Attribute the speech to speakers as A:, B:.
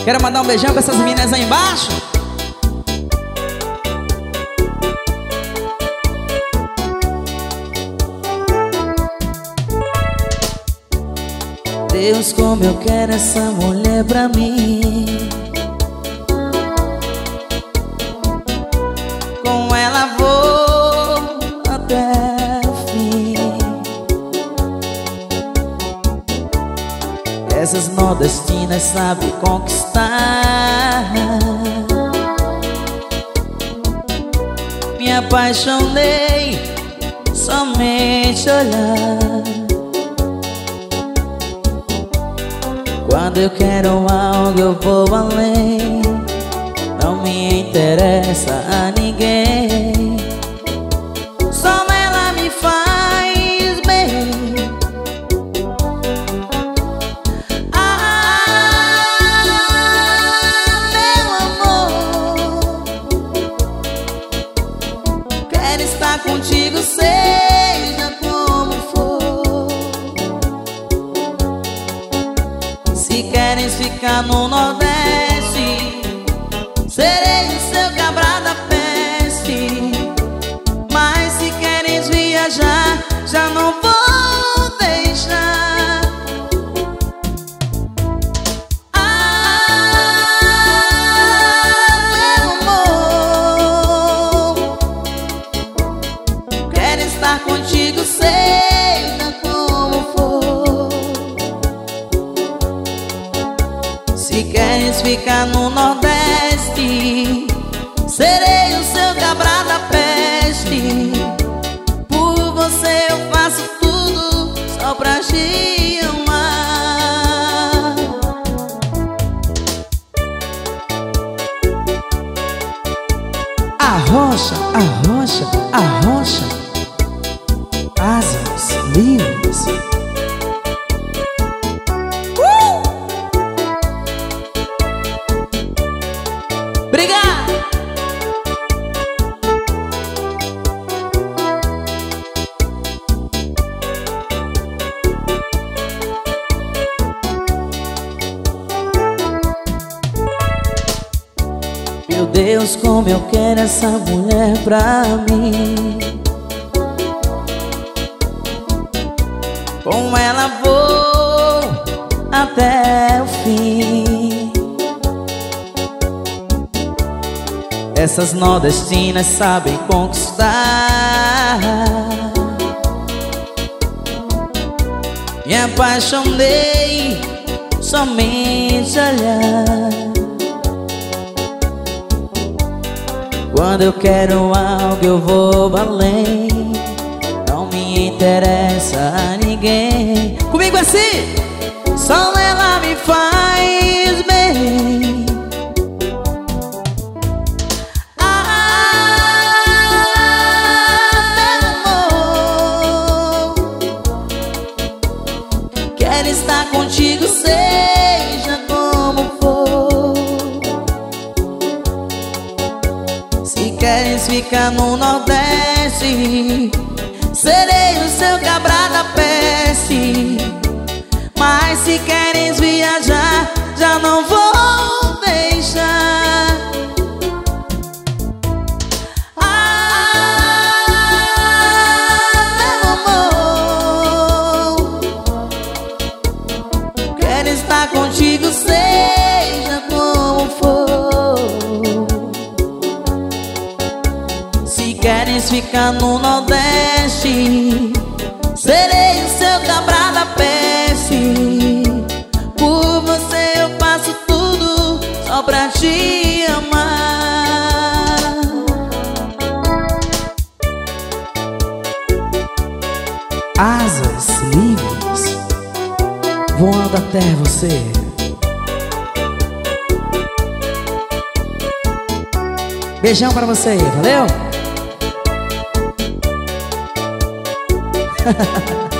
A: Quero mandar um beijão pra essas meninas aí embaixo. Deus, como eu quero essa mulher pra mim. Com ela vou até o fim. Essas nordestinas sabem conquistar. Me apaixonei somente olhar. Quando eu quero algo eu vou além. Não me interessa a ninguém. Só ela me faz bem. Meu amor, quero estar contigo, seja como for. Se queres ficar no Nordeste, serei o seu cabra da peste. Mas se queres viajar, já não vou deixar. Meu amor, quero estar contigo, seja como for. Se queres ficar no Nordeste, serei o seu cabra da peste. Por você eu faço tudo só pra te amar. Arrocha, arrocha, arrocha, asas livres. Obrigado! Meu Deus, como eu quero essa mulher pra mim. Com ela vou até o fim. Essas nordestinas sabem conquistar. Me apaixonei somente olhar. Quando eu quero algo eu vou além. Não me interessa a ninguém. Comigo assim, só ela me faz bem. Quero estar contigo, seja como for. Se queres ficar no Nordeste, serei o seu cabra da peste. Mas se queres viajar, já não vou deixar. Estar contigo, seja como for. Se queres ficar no Nordeste, serei o seu cabra da peste. Por você eu faço tudo só pra te amar. Asas livres voando até você. Beijão pra você aí, valeu?